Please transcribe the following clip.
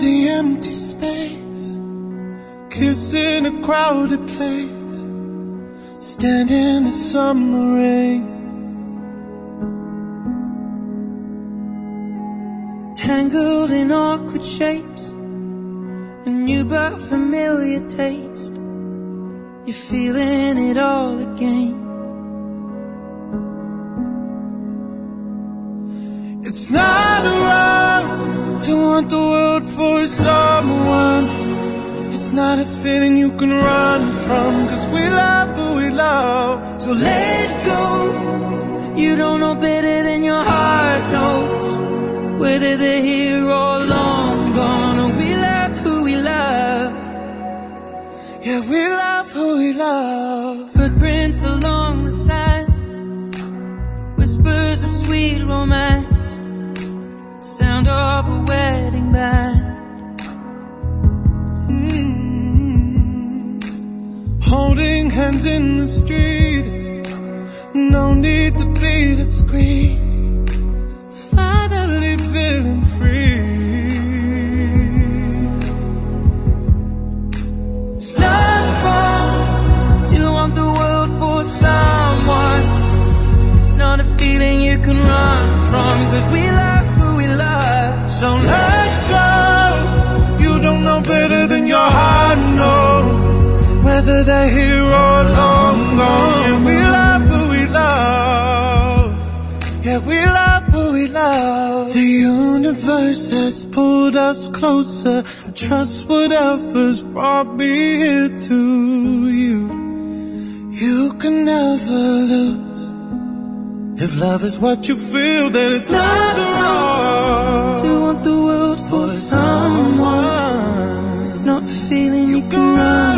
the empty space, kissing a crowded place, stand in the summer rain. Tangled in awkward shapes, a new but familiar taste, you're feeling it all again. It's not wrong to want the world for someone. It's not a feeling you can run from, 'cause we love who we love. So let go. You don't know better than your heart knows, whether they're here or long gone. Oh, we love who we love. Yeah, we love who we love. Footprints along the side, whispers of sweet romance, sound of a wedding band. Holding hands in the street, no need to be discreet, finally feeling free. It's not wrong to want the world for someone. It's not a feeling you can run from, 'cause we love who we love. So let go. You don't know better than your heart knows, whether they're here or long gone. Yeah, we love who we love. Yeah, we love who we love. The universe has pulled us closer. I trust whatever's brought me here to you. You can never lose. If love is what you feel, then it's not wrong to want the world for someone. It's not a feeling you can run